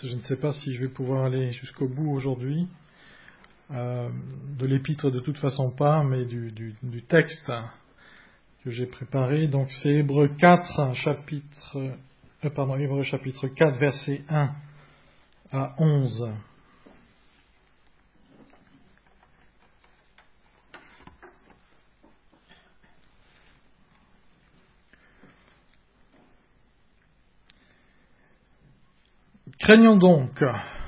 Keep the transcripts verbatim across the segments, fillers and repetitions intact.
je ne sais pas si je vais pouvoir aller jusqu'au bout aujourd'hui, euh, de l'épître de toute façon pas, mais du, du, du texte que j'ai préparé. Donc c'est Hébreux quatre, chapitre, euh, pardon, Hébreux chapitre quatre, versets un à onze. Craignons donc,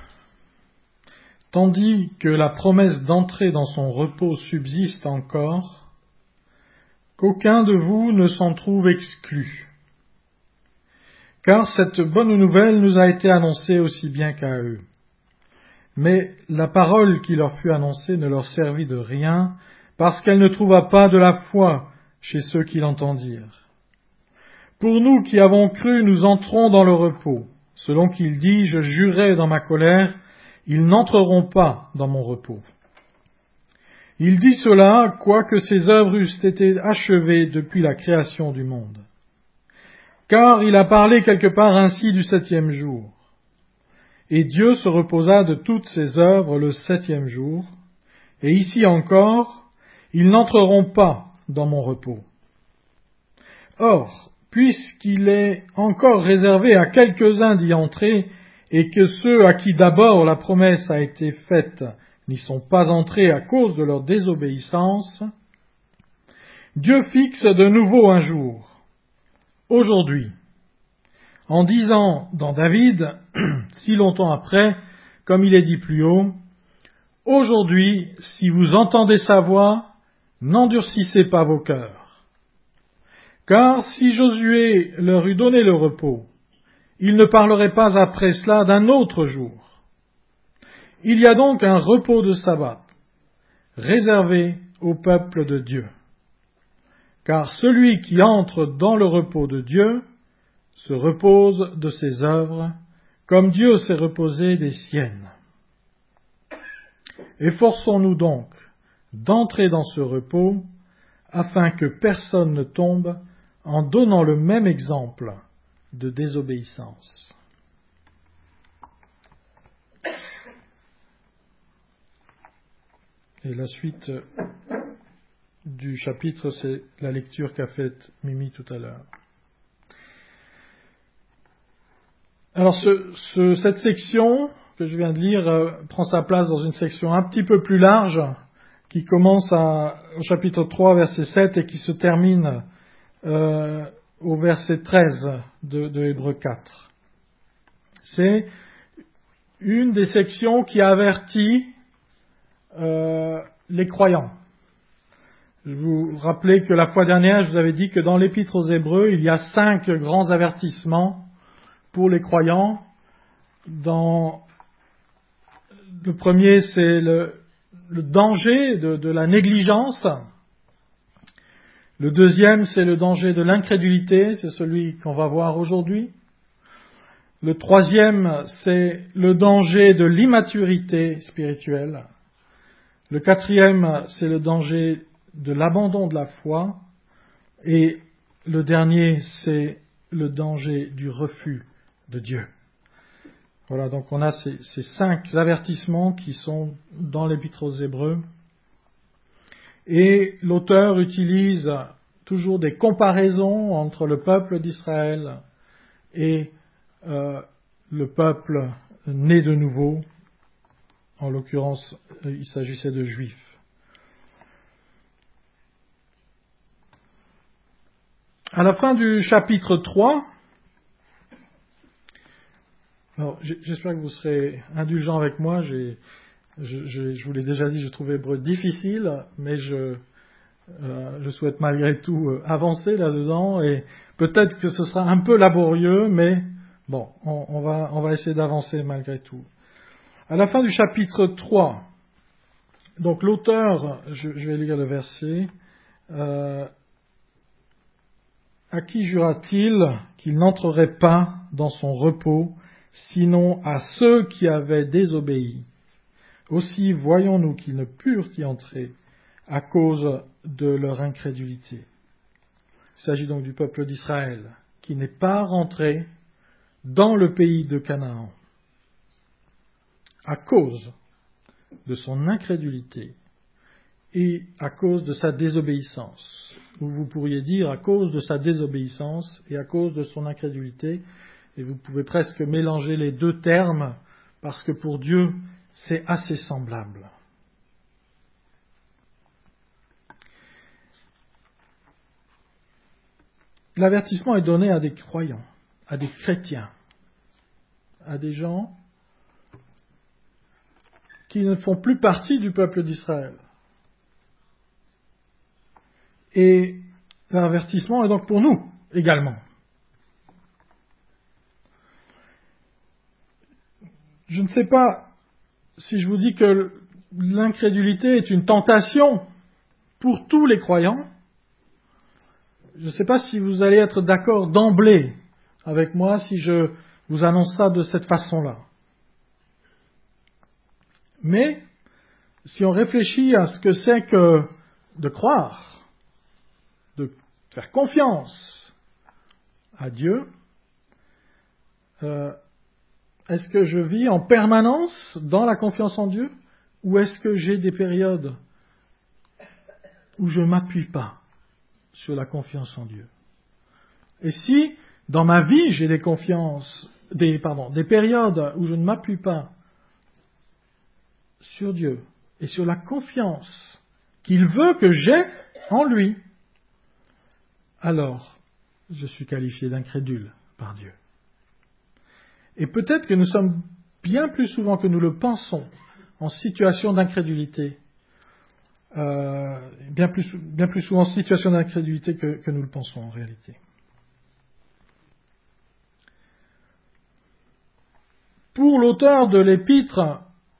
tandis que la promesse d'entrer dans son repos subsiste encore, qu'aucun de vous ne s'en trouve exclu. Car cette bonne nouvelle nous a été annoncée aussi bien qu'à eux. Mais la parole qui leur fut annoncée ne leur servit de rien, parce qu'elle ne trouva pas de la foi chez ceux qui l'entendirent. Pour nous qui avons cru, nous entrons dans le repos. Selon qu'il dit, je jurai dans ma colère, ils n'entreront pas dans mon repos. Il dit cela, quoique ses œuvres eussent été achevées depuis la création du monde. Car il a parlé quelque part ainsi du septième jour. Et Dieu se reposa de toutes ses œuvres le septième jour. Et ici encore, ils n'entreront pas dans mon repos. Or, puisqu'il est encore réservé à quelques-uns d'y entrer, et que ceux à qui d'abord la promesse a été faite n'y sont pas entrés à cause de leur désobéissance, Dieu fixe de nouveau un jour, aujourd'hui, en disant dans David, si longtemps après, comme il est dit plus haut, « Aujourd'hui, si vous entendez sa voix, n'endurcissez pas vos cœurs. Car si Josué leur eût donné le repos, il ne parlerait pas après cela d'un autre jour. Il y a donc un repos de sabbat, réservé au peuple de Dieu. Car celui qui entre dans le repos de Dieu se repose de ses œuvres, comme Dieu s'est reposé des siennes. Efforçons-nous donc d'entrer dans ce repos, afin que personne ne tombe en donnant le même exemple de désobéissance. » Et la suite du chapitre, c'est la lecture qu'a faite Mimi tout à l'heure. Alors, ce, ce, cette section que je viens de lire euh, prend sa place dans une section un petit peu plus large, qui commence à, au chapitre trois, verset sept, et qui se termine euh, au verset treize de, de Hébreux quatre. C'est une des sections qui avertit euh, les croyants. Je vous rappelais que la fois dernière, je vous avais dit que dans l'Épître aux Hébreux, il y a cinq grands avertissements pour les croyants. Dans le premier, c'est le, le danger de, de la négligence. Le deuxième, c'est le danger de l'incrédulité, c'est celui qu'on va voir aujourd'hui. Le troisième, c'est le danger de l'immaturité spirituelle. Le quatrième, c'est le danger de l'abandon de la foi. Et le dernier, c'est le danger du refus de Dieu. Voilà, donc on a ces, ces cinq avertissements qui sont dans l'Épître aux Hébreux. Et l'auteur utilise toujours des comparaisons entre le peuple d'Israël et euh, le peuple né de nouveau. En l'occurrence, il s'agissait de Juifs. À la fin du chapitre trois, alors j'espère que vous serez indulgents avec moi, j'ai, je, je, je vous l'ai déjà dit, je trouve Hébreux difficile, mais je, euh, je souhaite malgré tout avancer là-dedans, et peut-être que ce sera un peu laborieux, mais bon, on, on, va, on va essayer d'avancer malgré tout. À la fin du chapitre trois, donc l'auteur, je, je vais lire le verset, euh, à qui jura-t-il qu'il n'entrerait pas dans son repos, sinon à ceux qui avaient désobéi? Aussi voyons-nous qu'ils ne purent y entrer à cause de leur incrédulité. Il s'agit donc du peuple d'Israël, qui n'est pas rentré dans le pays de Canaan. à cause de son incrédulité et à cause de sa désobéissance. Ou vous pourriez dire à cause de sa désobéissance et à cause de son incrédulité. Et vous pouvez presque mélanger les deux termes parce que pour Dieu, c'est assez semblable. L'avertissement est donné à des croyants, à des chrétiens, à des gens qui ne font plus partie du peuple d'Israël. Et l'avertissement est donc pour nous également. Je ne sais pas si je vous dis que l'incrédulité est une tentation pour tous les croyants. Je ne sais pas si vous allez être d'accord d'emblée avec moi si je vous annonce ça de cette façon-là. Mais si on réfléchit à ce que c'est que de croire, de faire confiance à Dieu, euh, est-ce que je vis en permanence dans la confiance en Dieu ou est-ce que j'ai des périodes où je ne m'appuie pas sur la confiance en Dieu? Et si dans ma vie j'ai des confiances, des, pardon, des périodes où je ne m'appuie pas sur Dieu et sur la confiance qu'il veut que j'ai en lui, alors je suis qualifié d'incrédule par Dieu. Et peut-être que nous sommes bien plus souvent que nous le pensons en situation d'incrédulité, euh, bien, plus, bien plus souvent en situation d'incrédulité que, que nous le pensons en réalité. Pour l'auteur de l'épître,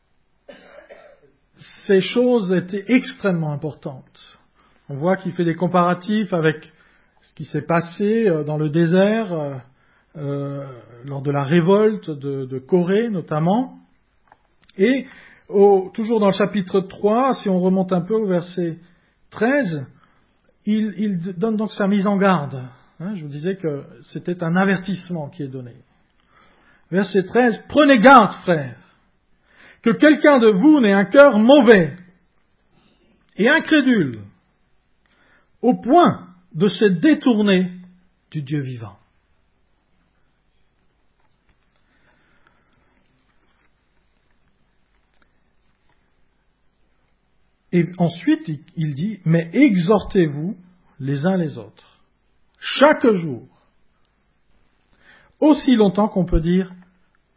ces choses étaient extrêmement importantes. On voit qu'il fait des comparatifs avec ce qui s'est passé dans le désert, euh, euh, lors de la révolte de, de Corée notamment. Et au, toujours dans le chapitre trois, si on remonte un peu au verset treize, il, il donne donc sa mise en garde. Hein, je vous disais que c'était un avertissement qui est donné. Verset treize, « Prenez garde, frères, que quelqu'un de vous n'ait un cœur mauvais et incrédule, au point de se détourner du Dieu vivant. » Et ensuite, il dit, « Mais exhortez-vous les uns les autres, chaque jour, aussi longtemps qu'on peut dire aujourd'hui. »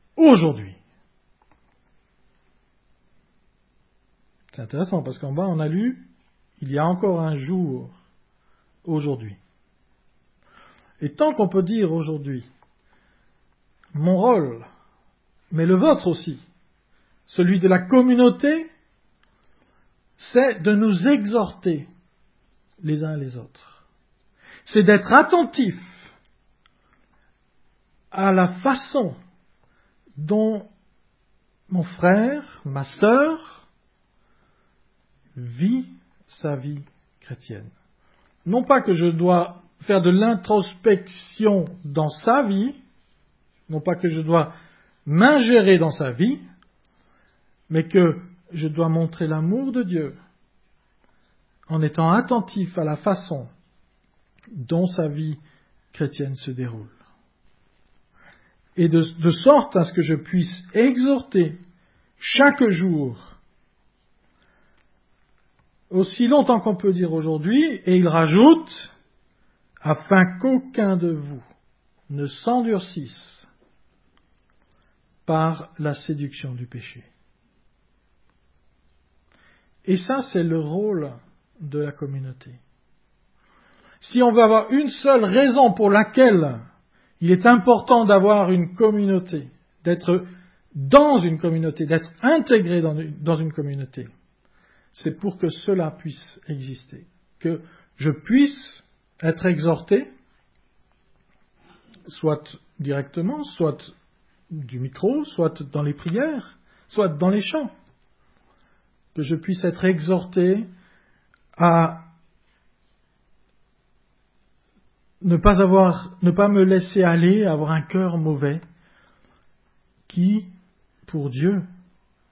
C'est intéressant parce qu'en bas, on a lu, il y a encore un jour, aujourd'hui. Et tant qu'on peut dire aujourd'hui, mon rôle, mais le vôtre aussi, celui de la communauté, c'est de nous exhorter les uns les autres. C'est d'être attentif à la façon dont mon frère, ma sœur, vit sa vie chrétienne. Non pas que je dois faire de l'introspection dans sa vie, non pas que je dois m'ingérer dans sa vie, mais que je dois montrer l'amour de Dieu en étant attentif à la façon dont sa vie chrétienne se déroule. Et de, de sorte à ce que je puisse exhorter chaque jour, aussi longtemps qu'on peut dire aujourd'hui, et il rajoute, afin qu'aucun de vous ne s'endurcisse par la séduction du péché. Et ça, c'est le rôle de la communauté. Si on veut avoir une seule raison pour laquelle il est important d'avoir une communauté, d'être dans une communauté, d'être intégré dans une, dans une communauté, c'est pour que cela puisse exister, que je puisse être exhorté, soit directement, soit du micro, soit dans les prières, soit dans les chants, que je puisse être exhorté à ne pas avoir, ne pas me laisser aller, à avoir un cœur mauvais, qui, pour Dieu,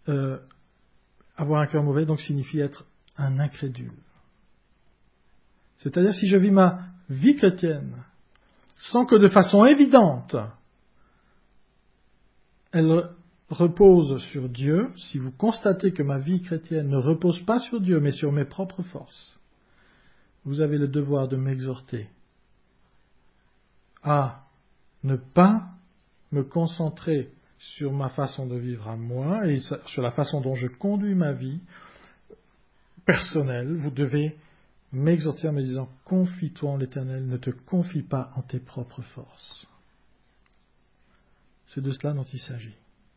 euh, avoir un cœur mauvais donc signifie être un incrédule. C'est-à-dire si je vis ma vie chrétienne sans que de façon évidente elle repose sur Dieu, si vous constatez que ma vie chrétienne ne repose pas sur Dieu mais sur mes propres forces, vous avez le devoir de m'exhorter à ne pas me concentrer sur ma façon de vivre à moi et sur la façon dont je conduis ma vie personnelle. Vous devez m'exhorter en me disant « Confie-toi en l'Éternel, ne te confie pas en tes propres forces. » C'est de cela dont il s'agit.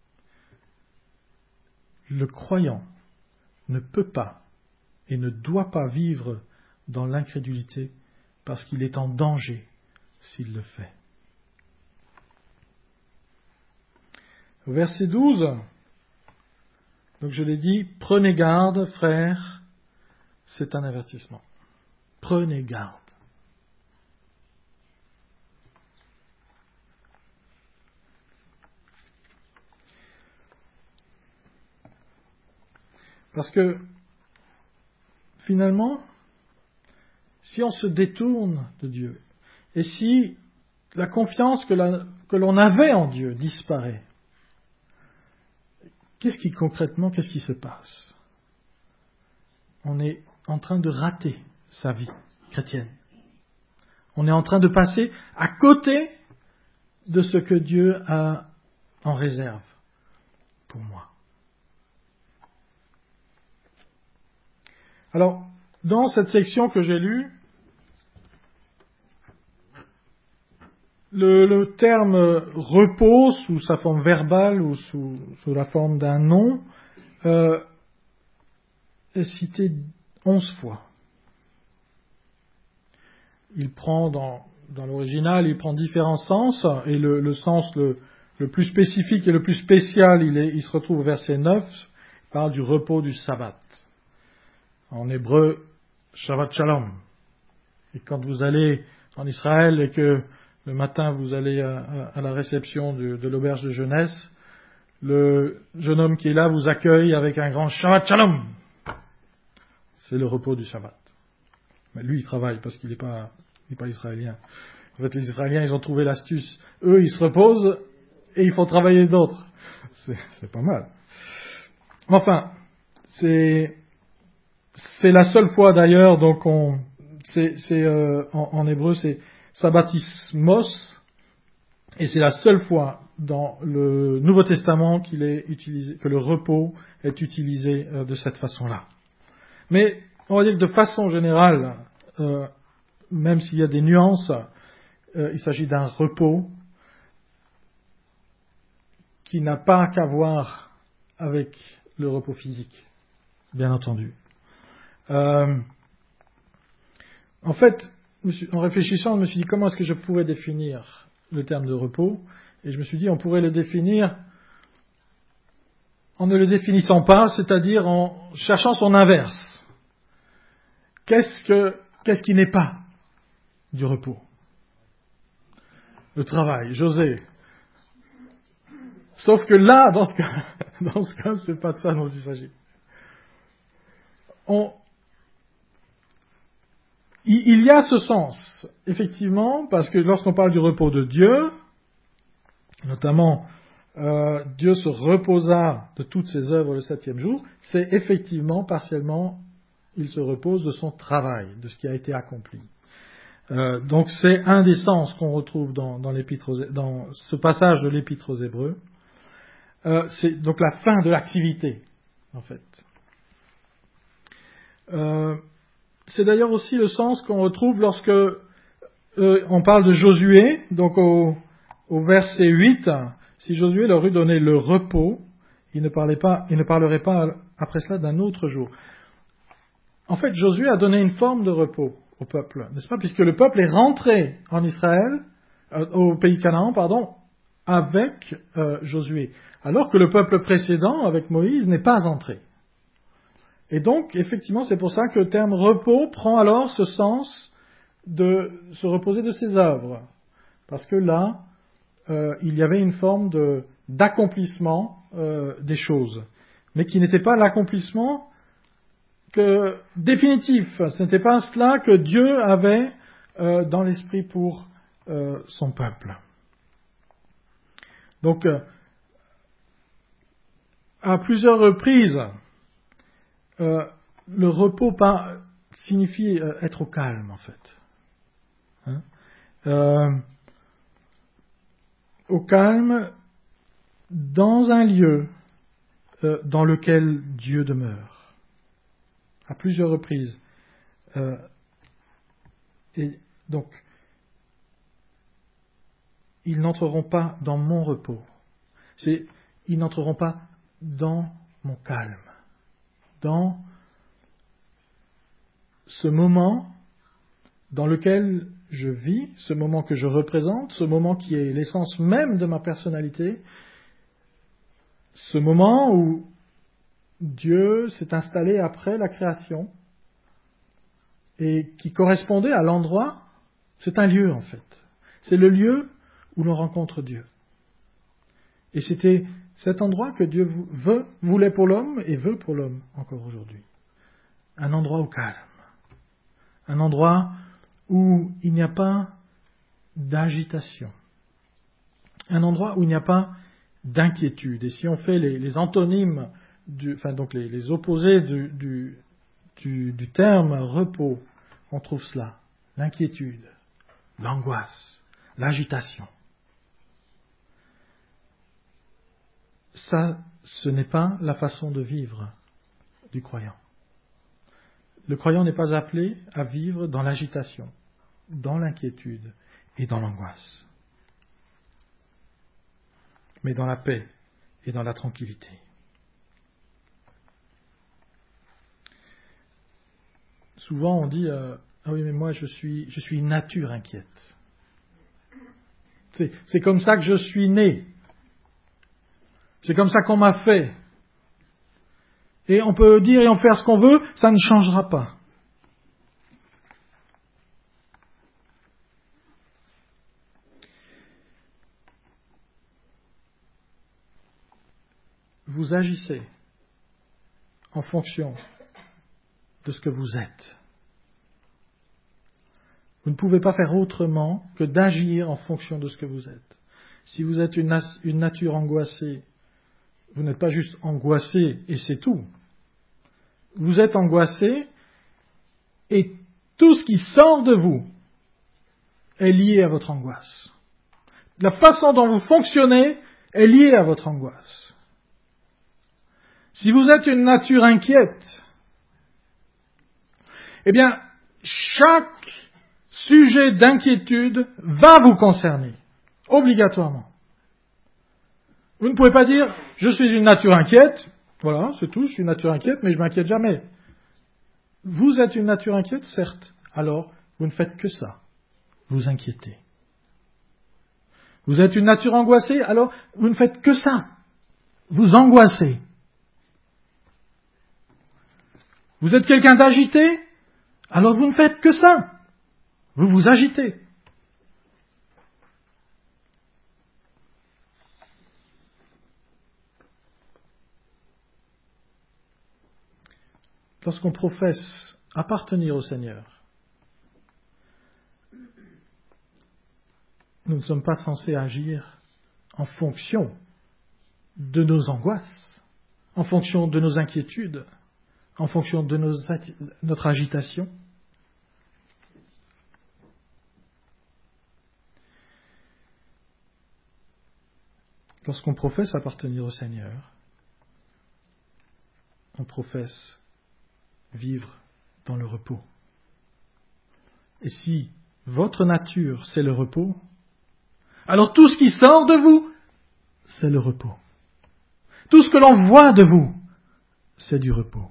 Le croyant ne peut pas et ne doit pas vivre dans l'incrédulité parce qu'il est en danger s'il le fait. Verset douze, donc je l'ai dit, prenez garde, frères, c'est un avertissement. Prenez garde. Parce que, finalement, si on se détourne de Dieu, et si la confiance que, la, que l'on avait en Dieu disparaît, qu'est-ce qui concrètement, qu'est-ce qui se passe? On est en train de rater sa vie chrétienne. On est en train de passer à côté de ce que Dieu a en réserve pour moi. Alors, dans cette section que j'ai lue, le, le terme repos sous sa forme verbale ou sous, sous la forme d'un nom euh, est cité onze fois. Il prend dans, dans l'original, il prend différents sens, et le, le sens le, le plus spécifique et le plus spécial, il, est, il se retrouve au verset neuf, il parle du repos du sabbat. En hébreu, Shabbat Shalom. Et quand vous allez en Israël et que le matin vous allez à, à la réception de, de l'auberge de jeunesse, le jeune homme qui est là vous accueille avec un grand Shabbat Shalom. C'est le repos du Shabbat. Mais lui, il travaille parce qu'il n'est pas, il n'est pas israélien. En fait, les Israéliens, ils ont trouvé l'astuce. Eux, ils se reposent et ils font travailler d'autres. C'est, c'est pas mal. Enfin, c'est, c'est la seule fois d'ailleurs, donc on, c'est, c'est euh, en, en hébreu, c'est sabbatismos, et c'est la seule fois dans le Nouveau Testament qu'il est utilisé, que le repos est utilisé euh, de cette façon-là. Mais on va dire que de façon générale, euh, même s'il y a des nuances, euh, il s'agit d'un repos qui n'a pas qu'à voir avec le repos physique, bien entendu. Euh, en fait, en réfléchissant, je me suis dit comment est-ce que je pourrais définir le terme de repos, et je me suis dit on pourrait le définir en ne le définissant pas, c'est-à-dire en cherchant son inverse. Qu'est-ce que, qu'est-ce qui n'est pas du repos? Le travail, José. Sauf que là, dans ce cas, dans ce cas, c'est pas de ça dont il s'agit. On, il y a ce sens, effectivement, parce que lorsqu'on parle du repos de Dieu, notamment euh, Dieu se reposa de toutes ses œuvres le septième jour, c'est effectivement, partiellement, il se repose de son travail, de ce qui a été accompli. Euh, donc c'est un des sens qu'on retrouve dans, dans, l'épître aux, dans ce passage de l'Épître aux Hébreux. Euh, c'est donc la fin de l'activité, en fait. Euh, c'est d'ailleurs aussi le sens qu'on retrouve lorsque euh, on parle de Josué, donc au, au verset huit, si Josué leur eût donné le repos, il ne, parlait pas, il ne parlerait pas après cela d'un autre jour. En fait, Josué a donné une forme de repos au peuple, n'est-ce pas? Puisque le peuple est rentré en Israël, euh, au pays Canaan, pardon, avec euh, Josué, alors que le peuple précédent, avec Moïse, n'est pas entré. Et donc, effectivement, c'est pour ça que le terme repos prend alors ce sens de se reposer de ses œuvres. Parce que là, euh, il y avait une forme de, d'accomplissement euh, des choses. mais qui n'était pas l'accomplissement que, définitif. Ce n'était pas cela que Dieu avait euh, dans l'esprit pour euh, son peuple. Donc, euh, à plusieurs reprises, euh, le repos pas, signifie euh, être au calme, en fait. Hein? Euh, au calme, dans un lieu euh, dans lequel Dieu demeure. À plusieurs reprises. Euh, et donc, ils n'entreront pas dans mon repos. C'est, ils n'entreront pas dans mon calme. Dans ce moment dans lequel je vis, ce moment que je représente, ce moment qui est l'essence même de ma personnalité, ce moment où Dieu s'est installé après la création et qui correspondait à l'endroit, c'est un lieu en fait. C'est le lieu où l'on rencontre Dieu. Et c'était cet endroit que Dieu veut, voulait pour l'homme et veut pour l'homme encore aujourd'hui. Un endroit au calme. Un endroit où il n'y a pas d'agitation. Un endroit où il n'y a pas d'inquiétude. Et si on fait les, les antonymes, du, enfin donc les, les opposés du, du, du, du terme repos, on trouve cela. L'inquiétude, l'angoisse, l'agitation. Ça, ce n'est pas la façon de vivre du croyant. Le croyant n'est pas appelé à vivre dans l'agitation, dans l'inquiétude et dans l'angoisse, mais dans la paix et dans la tranquillité. Souvent on dit euh, ah oui mais moi je suis je suis une nature inquiète. C'est, c'est comme ça que je suis né. C'est comme ça qu'on m'a fait. Et on peut dire et on faire ce qu'on veut, ça ne changera pas. Vous agissez en fonction de ce que vous êtes. Vous ne pouvez pas faire autrement que d'agir en fonction de ce que vous êtes. Si vous êtes une, nas- une nature angoissée, vous n'êtes pas juste angoissé et c'est tout. Vous êtes angoissé et tout ce qui sort de vous est lié à votre angoisse. La façon dont vous fonctionnez est liée à votre angoisse. Si vous êtes une nature inquiète, eh bien, chaque sujet d'inquiétude va vous concerner, obligatoirement. Vous ne pouvez pas dire, je suis une nature inquiète, voilà, c'est tout, je suis une nature inquiète, mais je m'inquiète jamais. Vous êtes une nature inquiète, certes, alors vous ne faites que ça, vous inquiétez. Vous êtes une nature angoissée, alors vous ne faites que ça, vous angoissez. Vous êtes quelqu'un d'agité, alors vous ne faites que ça, vous vous agitez. Lorsqu'on professe appartenir au Seigneur, nous ne sommes pas censés agir en fonction de nos angoisses, en fonction de nos inquiétudes, en fonction de nos, notre agitation. Lorsqu'on professe appartenir au Seigneur, on professe vivre dans le repos. Et si votre nature, c'est le repos, alors tout ce qui sort de vous, c'est le repos. Tout ce que l'on voit de vous, c'est du repos.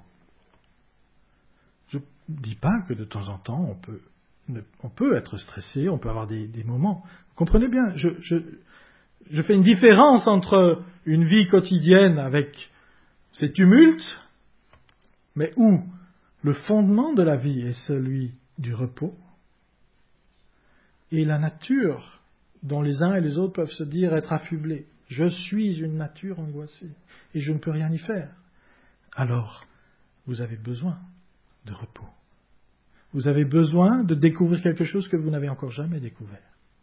Je ne dis pas que de temps en temps, on peut, on peut être stressé, on peut avoir des, des moments. Vous comprenez bien, je, je, je fais une différence entre une vie quotidienne avec ses tumultes, mais où le fondement de la vie est celui du repos, et la nature dont les uns et les autres peuvent se dire être affublés. Je suis une nature angoissée, et je ne peux rien y faire. alors vous avez besoin de repos. Vous avez besoin de découvrir quelque chose que vous n'avez encore jamais découvert.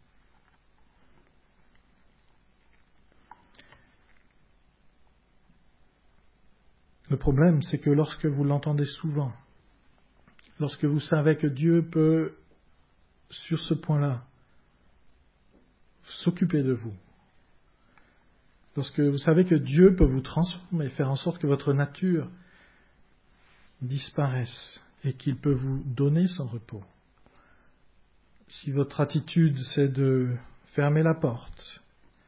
Le problème, c'est que lorsque vous l'entendez souvent, lorsque vous savez que Dieu peut, sur ce point-là, s'occuper de vous, lorsque vous savez que Dieu peut vous transformer, faire en sorte que votre nature disparaisse et qu'il peut vous donner son repos, si votre attitude c'est de fermer la porte,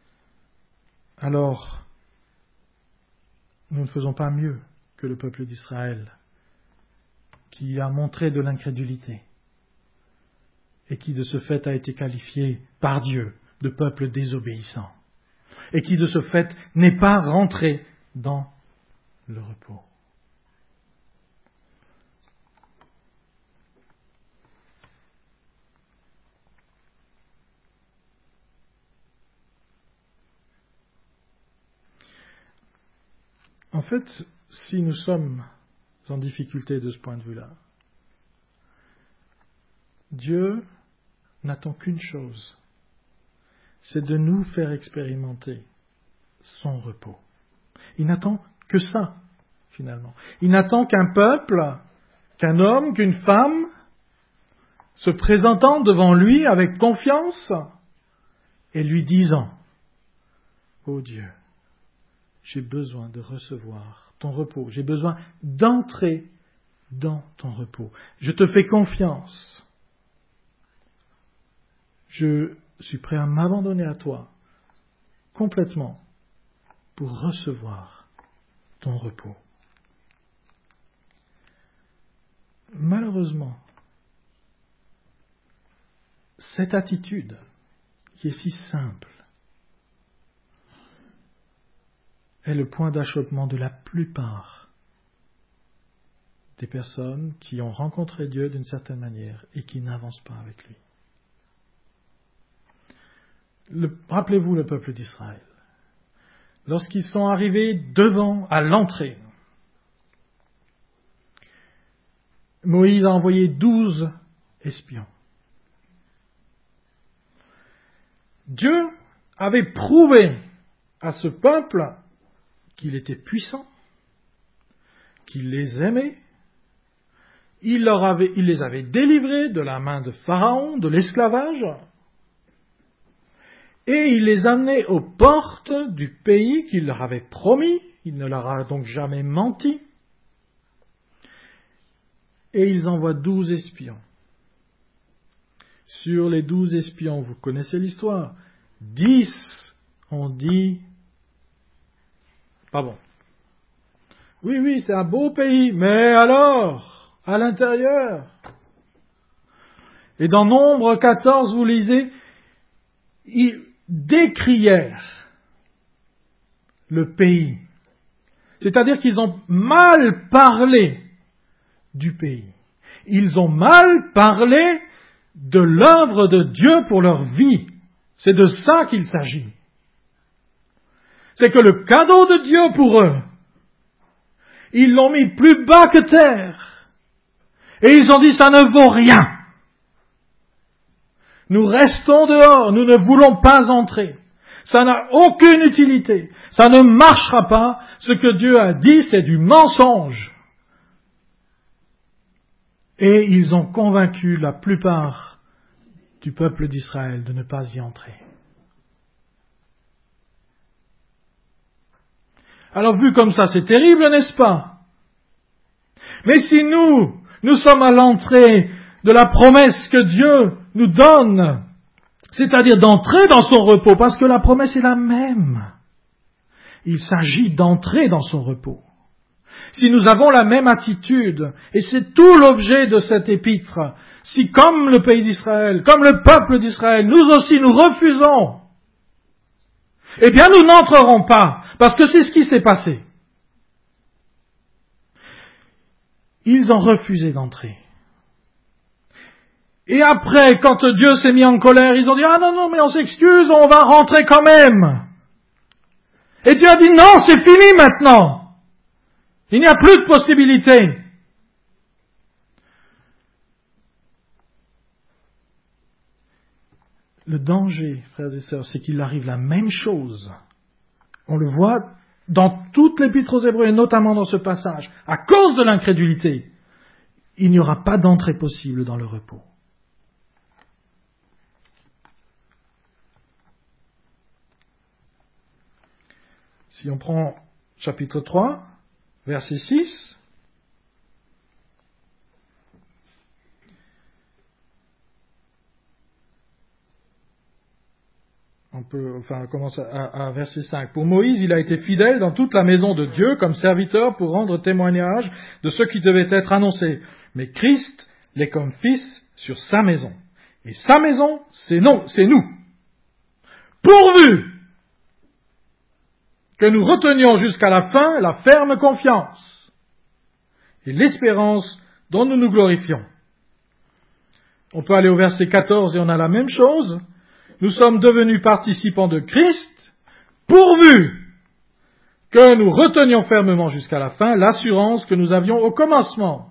alors nous ne faisons pas mieux que le peuple d'Israël, qui a montré de l'incrédulité et qui de ce fait a été qualifié par Dieu de peuple désobéissant et qui de ce fait n'est pas rentré dans le repos. En fait, si nous sommes en difficulté de ce point de vue-là, Dieu n'attend qu'une chose, c'est de nous faire expérimenter son repos. Il n'attend que ça, finalement. Il n'attend qu'un peuple, qu'un homme, qu'une femme, se présentant devant lui avec confiance et lui disant « Ô Dieu, j'ai besoin de recevoir ton repos. J'ai besoin d'entrer dans ton repos. Je te fais confiance. Je suis prêt à m'abandonner à toi complètement pour recevoir ton repos. » Malheureusement, cette attitude qui est si simple est le point d'achoppement de la plupart des personnes qui ont rencontré Dieu d'une certaine manière et qui n'avancent pas avec lui. Le, rappelez-vous le peuple d'Israël. Lorsqu'ils sont arrivés devant, à l'entrée, Moïse a envoyé douze espions. Dieu avait prouvé à ce peuple qu'il était puissant, qu'il les aimait, il, leur avait, il les avait délivrés de la main de Pharaon, de l'esclavage, et il les amenait aux portes du pays qu'il leur avait promis, il ne leur a donc jamais menti, et ils envoient douze espions. Sur les douze espions, vous connaissez l'histoire, dix ont dit pas bon. Oui, oui, c'est un beau pays, mais alors, à l'intérieur. Et dans Nombre quatorze, vous lisez, ils décrièrent le pays. C'est-à-dire qu'ils ont mal parlé du pays. Ils ont mal parlé de l'œuvre de Dieu pour leur vie. C'est de ça qu'il s'agit. C'est que le cadeau de Dieu pour eux, ils l'ont mis plus bas que terre. Et ils ont dit, ça ne vaut rien. Nous restons dehors, nous ne voulons pas entrer. Ça n'a aucune utilité. Ça ne marchera pas. Ce que Dieu a dit, c'est du mensonge. Et ils ont convaincu la plupart du peuple d'Israël de ne pas y entrer. Alors vu comme ça, c'est terrible, n'est-ce pas? Mais si nous, nous sommes à l'entrée de la promesse que Dieu nous donne, c'est-à-dire d'entrer dans son repos, parce que la promesse est la même. Il s'agit d'entrer dans son repos. Si nous avons la même attitude, et c'est tout l'objet de cet épître, si comme le pays d'Israël, comme le peuple d'Israël, nous aussi nous refusons, eh bien nous n'entrerons pas, parce que c'est ce qui s'est passé. Ils ont refusé d'entrer. Et après, quand Dieu s'est mis en colère, ils ont dit « Ah non, non, mais on s'excuse, on va rentrer quand même !» Et Dieu a dit « Non, c'est fini maintenant !» Il n'y a plus de possibilité. Le danger, frères et sœurs, c'est qu'il arrive la même chose. On le voit dans toute l'Épître aux Hébreux, et notamment dans ce passage. À cause de l'incrédulité, il n'y aura pas d'entrée possible dans le repos. Si on prend chapitre trois, verset six, on peut, enfin, on commence à, à verset cinq. Pour Moïse, il a été fidèle dans toute la maison de Dieu comme serviteur pour rendre témoignage de ce qui devait être annoncé. Mais Christ l'est comme fils sur sa maison. Et sa maison, c'est non, c'est nous. Pourvu que nous retenions jusqu'à la fin la ferme confiance et l'espérance dont nous nous glorifions. On peut aller au verset quatorze et on a la même chose. Nous sommes devenus participants de Christ, pourvu que nous retenions fermement jusqu'à la fin l'assurance que nous avions au commencement.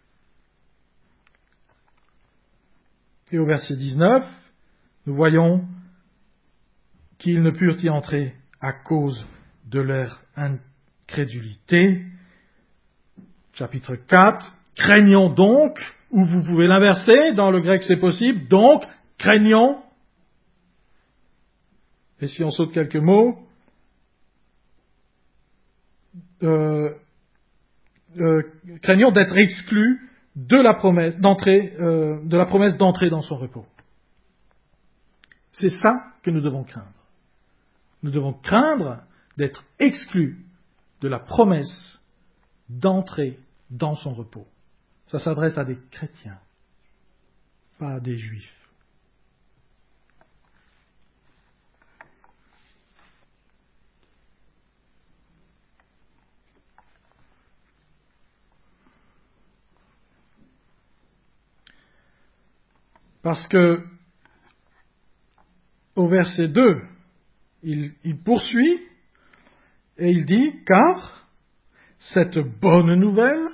Et au verset dix-neuf, nous voyons qu'ils ne purent y entrer à cause de leur incrédulité. Chapitre quatre, craignons donc, ou vous pouvez l'inverser, dans le grec c'est possible, donc, craignons. Et si on saute quelques mots, euh, euh, craignons d'être exclus de la promesse d'entrer, euh, de la promesse d'entrer dans son repos. C'est ça que nous devons craindre. Nous devons craindre d'être exclus de la promesse d'entrer dans son repos. Ça s'adresse à des chrétiens, pas à des juifs. Parce que, au verset deux, il, il poursuit et il dit, car cette bonne nouvelle,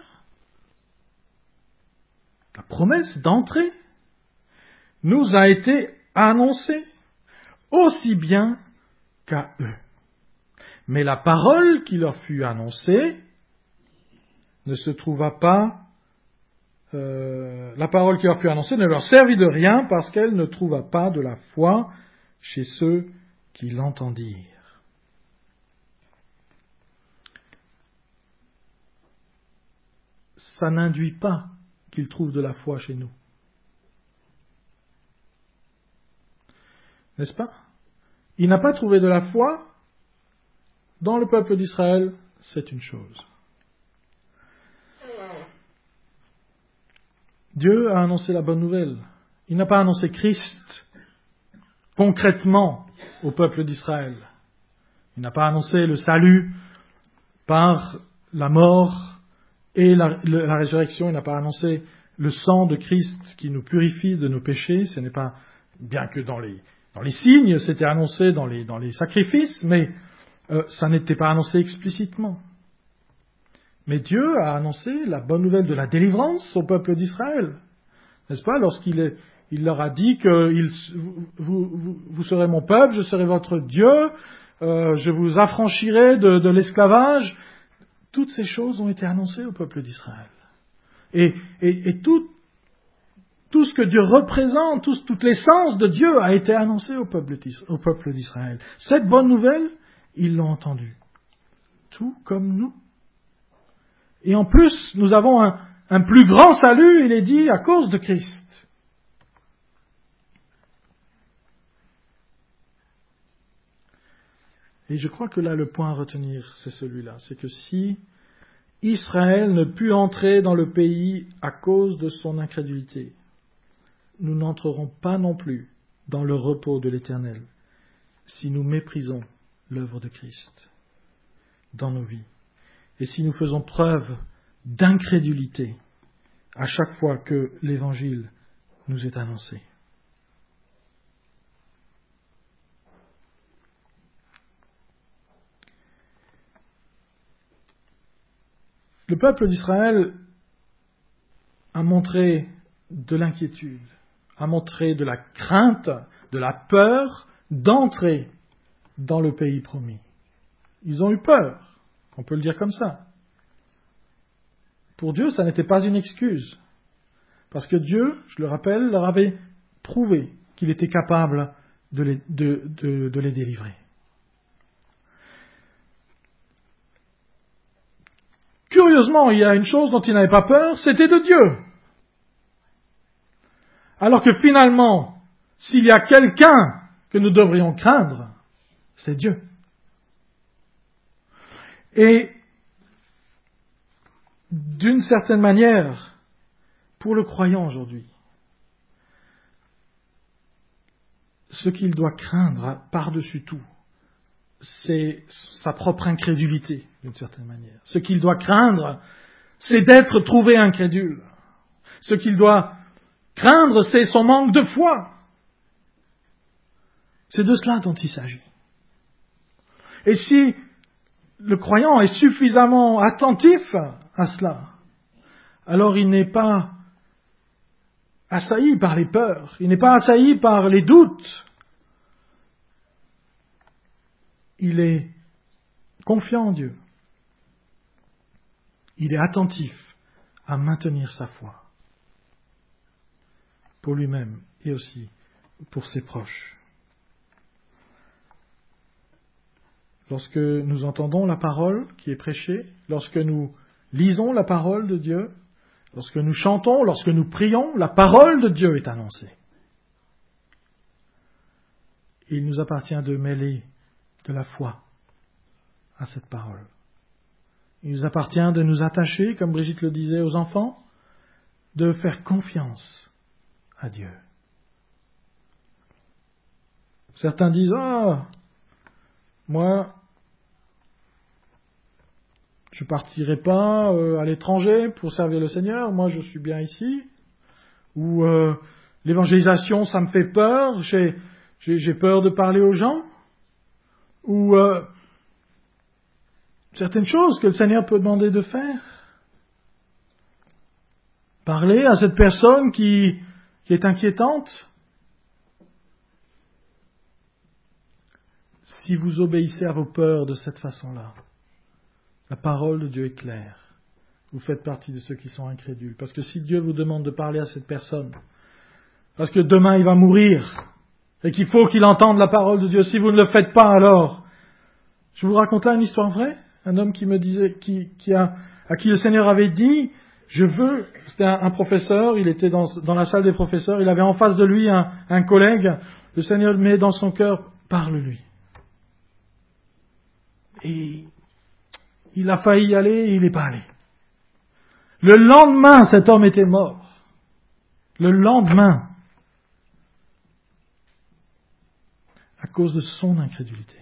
la promesse d'entrée, nous a été annoncée aussi bien qu'à eux. Mais la parole qui leur fut annoncée ne se trouva pas Euh, la parole qui leur fut annoncée ne leur servit de rien parce qu'elle ne trouva pas de la foi chez ceux qui l'entendirent. Ça n'induit pas qu'ils trouvent de la foi chez nous. N'est-ce pas? Il n'a pas trouvé de la foi dans le peuple d'Israël, c'est une chose. Dieu a annoncé la bonne nouvelle. Il n'a pas annoncé Christ concrètement au peuple d'Israël. Il n'a pas annoncé le salut par la mort et la, le, la résurrection. Il n'a pas annoncé le sang de Christ qui nous purifie de nos péchés. Ce n'est pas, bien que dans les, dans les signes, c'était annoncé dans les, dans les sacrifices, mais euh, ça n'était pas annoncé explicitement. Mais Dieu a annoncé la bonne nouvelle de la délivrance au peuple d'Israël. N'est-ce pas? Lorsqu'il est, il leur a dit que il, vous, vous, vous serez mon peuple, je serai votre Dieu, euh, je vous affranchirai de, de l'esclavage. Toutes ces choses ont été annoncées au peuple d'Israël. Et, et, et tout, tout ce que Dieu représente, tout, toute l'essence de Dieu a été annoncée au peuple, au peuple d'Israël. Cette bonne nouvelle, ils l'ont entendue. Tout comme nous. Et en plus, nous avons un, un plus grand salut, il est dit, à cause de Christ. Et je crois que là, le point à retenir, c'est celui-là. C'est que si Israël ne put entrer dans le pays à cause de son incrédulité, nous n'entrerons pas non plus dans le repos de l'Éternel si nous méprisons l'œuvre de Christ dans nos vies. Et si nous faisons preuve d'incrédulité à chaque fois que l'Évangile nous est annoncé. Le peuple d'Israël a montré de l'inquiétude, a montré de la crainte, de la peur d'entrer dans le pays promis. Ils ont eu peur, on peut le dire comme ça. Pour Dieu, ça n'était pas une excuse. Parce que Dieu, je le rappelle, leur avait prouvé qu'il était capable de les, de, de, de les délivrer. Curieusement, il y a une chose dont ils n'avaient pas peur, c'était de Dieu. Alors que finalement, s'il y a quelqu'un que nous devrions craindre, c'est Dieu. Et d'une certaine manière, pour le croyant aujourd'hui, ce qu'il doit craindre par-dessus tout, c'est sa propre incrédulité, d'une certaine manière. Ce qu'il doit craindre, c'est d'être trouvé incrédule. Ce qu'il doit craindre, c'est son manque de foi. C'est de cela dont il s'agit. Et si le croyant est suffisamment attentif à cela, alors il n'est pas assailli par les peurs, il n'est pas assailli par les doutes. Il est confiant en Dieu. Il est attentif à maintenir sa foi pour lui-même et aussi pour ses proches. Lorsque nous entendons la parole qui est prêchée, lorsque nous lisons la parole de Dieu, lorsque nous chantons, lorsque nous prions, la parole de Dieu est annoncée. Il nous appartient de mêler de la foi à cette parole. Il nous appartient de nous attacher, comme Brigitte le disait aux enfants, de faire confiance à Dieu. Certains disent « Ah, moi, je ne partirai pas euh, à l'étranger pour servir le Seigneur, moi je suis bien ici. » Ou euh, « L'évangélisation, ça me fait peur, j'ai, j'ai, j'ai peur de parler aux gens. » Ou euh, certaines choses que le Seigneur peut demander de faire. Parler à cette personne qui, qui est inquiétante. Si vous obéissez à vos peurs de cette façon-là, la parole de Dieu est claire. Vous faites partie de ceux qui sont incrédules. Parce que si Dieu vous demande de parler à cette personne, parce que demain il va mourir, et qu'il faut qu'il entende la parole de Dieu, si vous ne le faites pas alors, je vous raconte là une histoire vraie. Un homme qui me disait, qui, qui a, à qui le Seigneur avait dit, je veux, c'était un, un professeur, il était dans, dans la salle des professeurs, il avait en face de lui un, un collègue, le Seigneur met dans son cœur, parle-lui. Et il a failli y aller et il n'est pas allé. Le lendemain, cet homme était mort. Le lendemain. À cause de son incrédulité.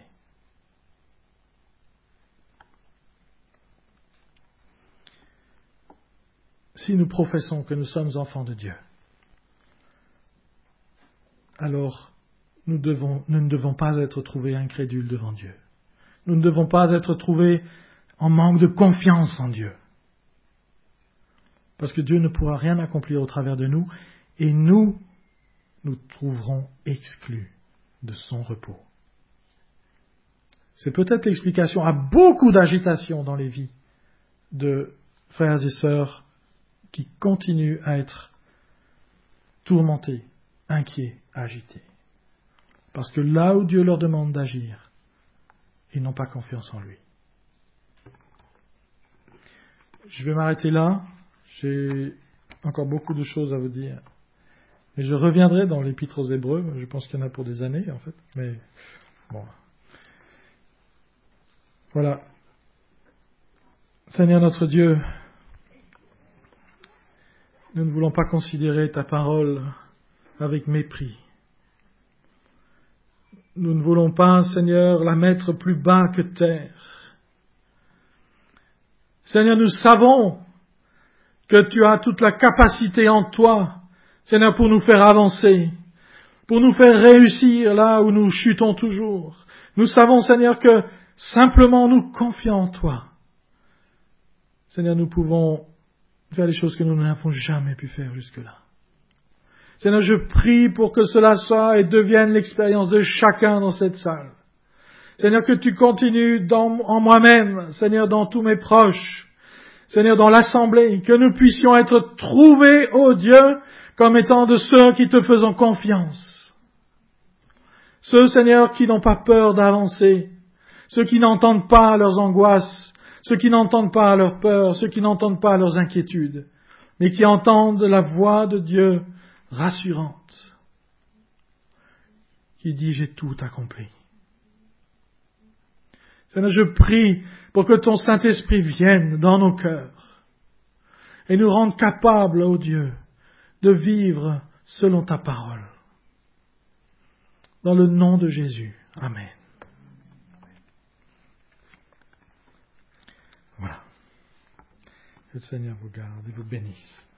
Si nous professons que nous sommes enfants de Dieu, alors nous, devons, nous ne devons pas être trouvés incrédules devant Dieu. Nous ne devons pas être trouvés en manque de confiance en Dieu. Parce que Dieu ne pourra rien accomplir au travers de nous, et nous, nous trouverons exclus de son repos. C'est peut-être l'explication à beaucoup d'agitation dans les vies de frères et sœurs qui continuent à être tourmentés, inquiets, agités. Parce que là où Dieu leur demande d'agir, ils n'ont pas confiance en lui. Je vais m'arrêter là. J'ai encore beaucoup de choses à vous dire. Mais je reviendrai dans l'Épître aux Hébreux. Je pense qu'il y en a pour des années, en fait. Mais bon. Voilà. Seigneur notre Dieu, nous ne voulons pas considérer ta parole avec mépris. Nous ne voulons pas, Seigneur, la mettre plus bas que terre. Seigneur, nous savons que tu as toute la capacité en toi, Seigneur, pour nous faire avancer, pour nous faire réussir là où nous chutons toujours. Nous savons, Seigneur, que simplement nous confions en toi. Seigneur, nous pouvons faire des choses que nous n'avons jamais pu faire jusque-là. Seigneur, je prie pour que cela soit et devienne l'expérience de chacun dans cette salle. Seigneur, que tu continues dans, en moi-même, Seigneur, dans tous mes proches, Seigneur, dans l'assemblée, que nous puissions être trouvés, ô Dieu, comme étant de ceux qui te faisons confiance. Ceux, Seigneur, qui n'ont pas peur d'avancer, ceux qui n'entendent pas leurs angoisses, ceux qui n'entendent pas leurs peurs, ceux qui n'entendent pas leurs inquiétudes, mais qui entendent la voix de Dieu rassurante, qui dit « J'ai tout accompli ». Seigneur, je prie pour que ton Saint-Esprit vienne dans nos cœurs et nous rende capables, ô Dieu, de vivre selon ta parole. Dans le nom de Jésus. Amen. Voilà. Que le Seigneur vous garde et vous bénisse.